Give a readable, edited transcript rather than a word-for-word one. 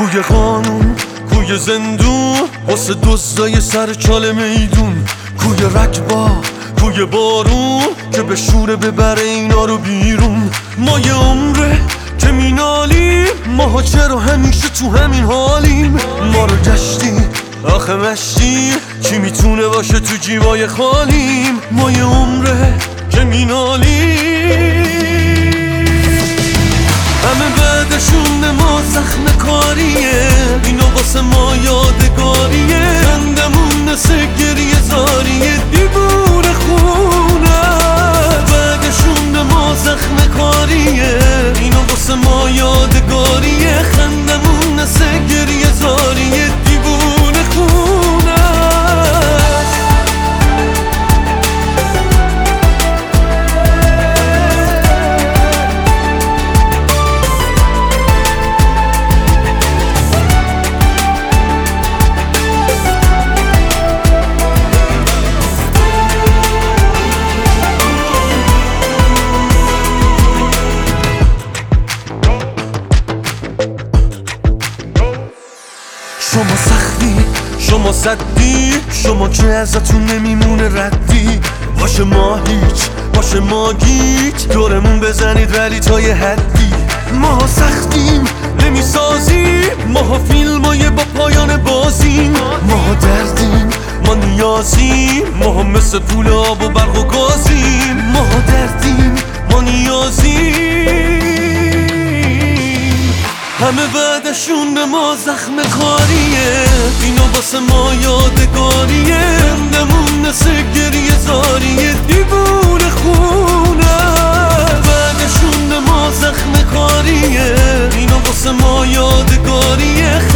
کوی قانون، کوی زندون، واسه دزدای سر چال میدون. کوی رکبا، کوی بارون که به شوره ببره اینا رو بیرون. ما یه عمره که مینالیم، ماها چرا همیشه تو همین حالیم؟ ما رو گشتیم آخه مشتیم، کی میتونه باشه تو جیبای خالیم؟ ما یه عمره که مینالیم، همه بعدشون ما زخم کاریه، اینو واسه ما یادگاریه. خندمون نسه گریه زاریه، دیوونه خونه. بعدشون ما زخم کاریه، اینو واسه ما یادگاریه. خندمون نسه گریه زاریه، دیوونه خونه. شما سختی، شما صدی، شما که ازتون نمیمونه ردی. باشه ما هیچ، باشه ما گیج، دورمون بزنید ولی تا یه حدی. ما سختیم نمیسازیم، ما فیلمای با پایان بازیم. ما دردیم، ما نیازیم، ما مثل پول آب و برق و گازیم. ما دردیم، ما نیازیم، همه بعدشون به ما زخم کاریه، اینو واسه ما یادگاریه. خندمون نسه گریه زاریه، دیوونه خونه. بعدشون به ما زخم کاریه، اینو واسه ما یادگاریه.